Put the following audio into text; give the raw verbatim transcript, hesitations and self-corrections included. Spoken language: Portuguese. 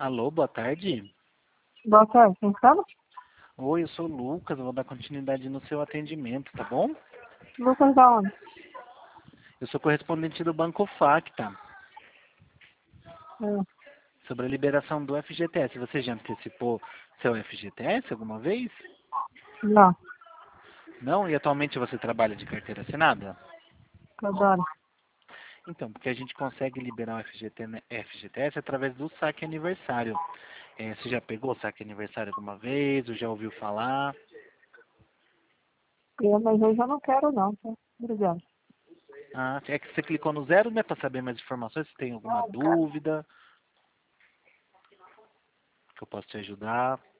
Alô, boa tarde. Boa tarde, quem fala? Oi, eu sou o Lucas, eu vou dar continuidade no seu atendimento, tá bom? Lucas da onde? Eu sou correspondente do Banco Facta, Hum, sobre a liberação do F G T S. Você já antecipou seu F G T S alguma vez? Não, Não? E atualmente você trabalha de carteira assinada? trabalho. Então, porque a gente consegue liberar o F G T, né, F G T S através do saque aniversário. É, você já pegou o saque aniversário alguma vez? Ou já ouviu falar? Eu, mas eu já não quero não, tá? Obrigado. Ah, é que você clicou no zero, né, para saber mais informações, se tem alguma Não, cara. dúvida, que eu posso te ajudar.